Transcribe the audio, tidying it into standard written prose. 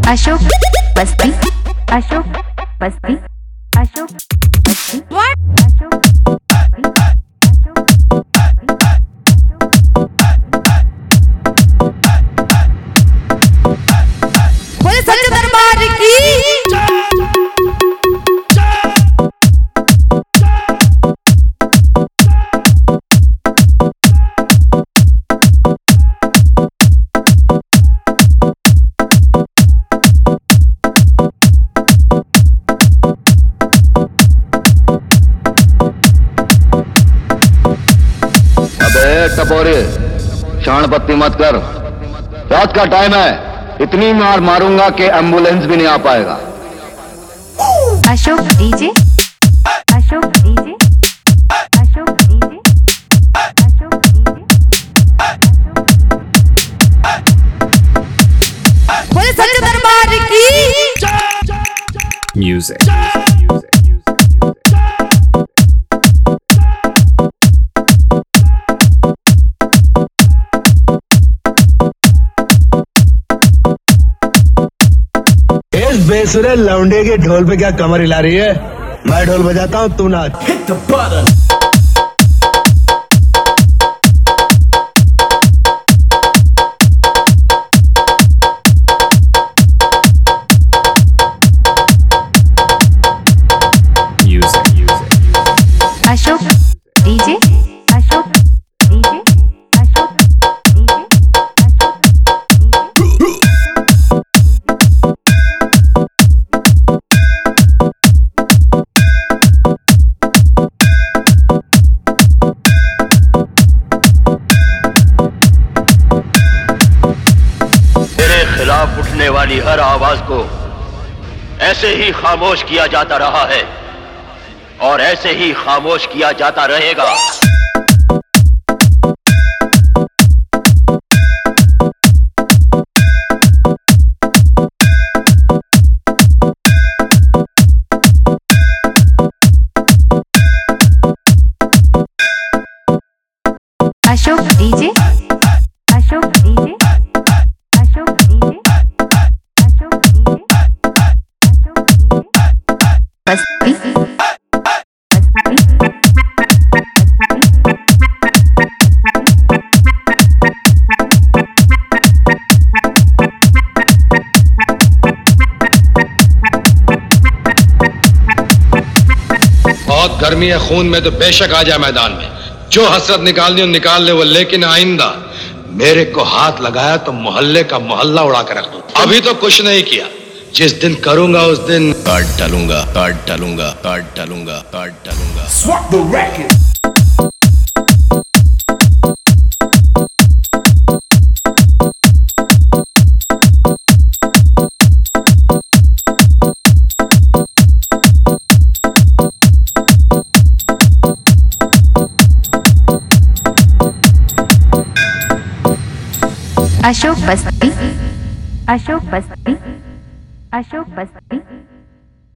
अशोक बस्ती, अशोक बस्ती, अशोक बस्ती, अशोक बस्ती, अशोक बोले सच्चे दरबार की। टपोरे शाणपत्ती मत कर, रात का टाइम है, इतनी मार मारूंगा कि एम्बुलेंस भी नहीं आ पाएगा। Ashok DJ, Ashok DJ, Ashok DJ, Ashok DJ, बोले सच्चे दरबार की। Music. इस बेसुरे लौंडे के ढोल पे क्या कमर हिला रही है? मैं ढोल बजाता हूँ, तू नाच। Ashok DJ, Ashok DJ, Ashok DJ, Ashok DJ. तेरे खिलाफ उठने वाली हर आवाज को ऐसे ही खामोश किया जाता रहा है और ऐसे ही खामोश किया जाता रहेगा। Ashok DJ, Ashok DJ, Ashok DJ, Ashok DJ, Ashok DJ. Basti, Basti, बहुत गर्मी है खून में तो बेशक आ जाए मैदान में, जो हसरत निकालनी हो निकाल ले वो, लेकिन आइंदा मेरे को हाथ लगाया तो मोहल्ले का मोहल्ला उड़ा के रख दूं। अभी तो कुछ नहीं किया, जिस दिन करूंगा उस दिन काट डालूंगा, काट डालूंगा, काट डालूंगा, काट डालूंगा। Swap the racket. Ashok Basti, Ashok Basti, Ashok Basti.